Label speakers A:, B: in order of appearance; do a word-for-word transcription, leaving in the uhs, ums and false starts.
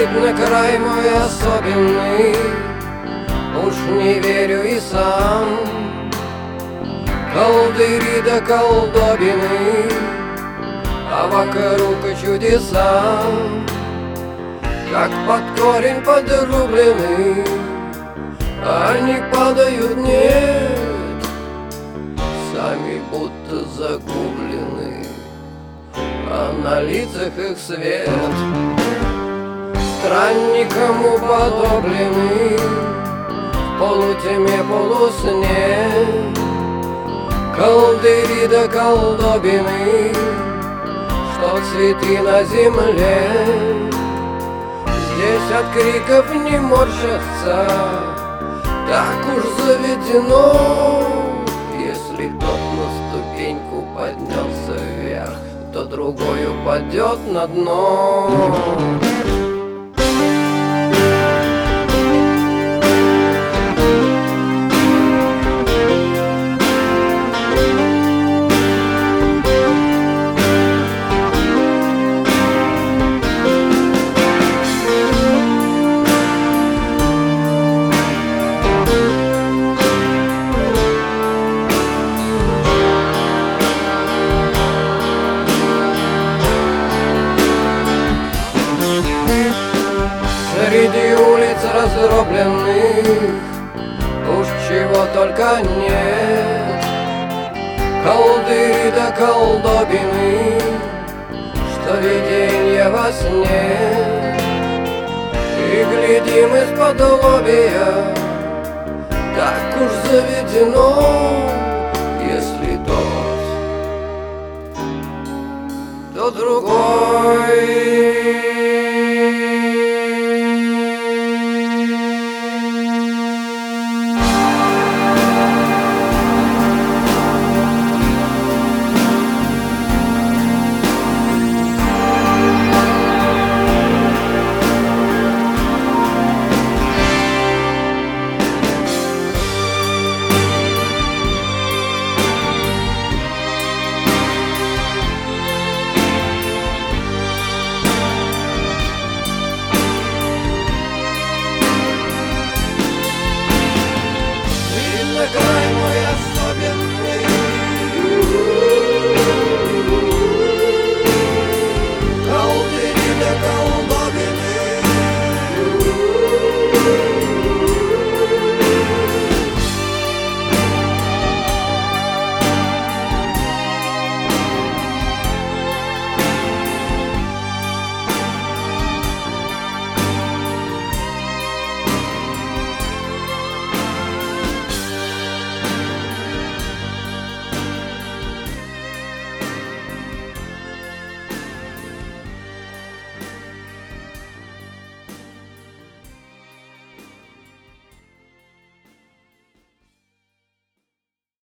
A: Видно, край мой особенный, уж не верю и сам. Колдыри да колдобины, а вокруг и чудеса, как под корень подрублены, они падают, нет, сами будто загублены, а на лицах их свет. Странникам уподоблены в полутьме, полусне, колдыри да колдобины, что цветы на земле. Здесь от криков не морщатся, так уж заведено. Если тот на ступеньку поднялся вверх, то другой упадет на дно. Среди улиц раздробленных уж чего только нет, колдыри да колдобины, что виденье во сне. И глядим из-под лобья, так уж заведено. Если тот, то другой.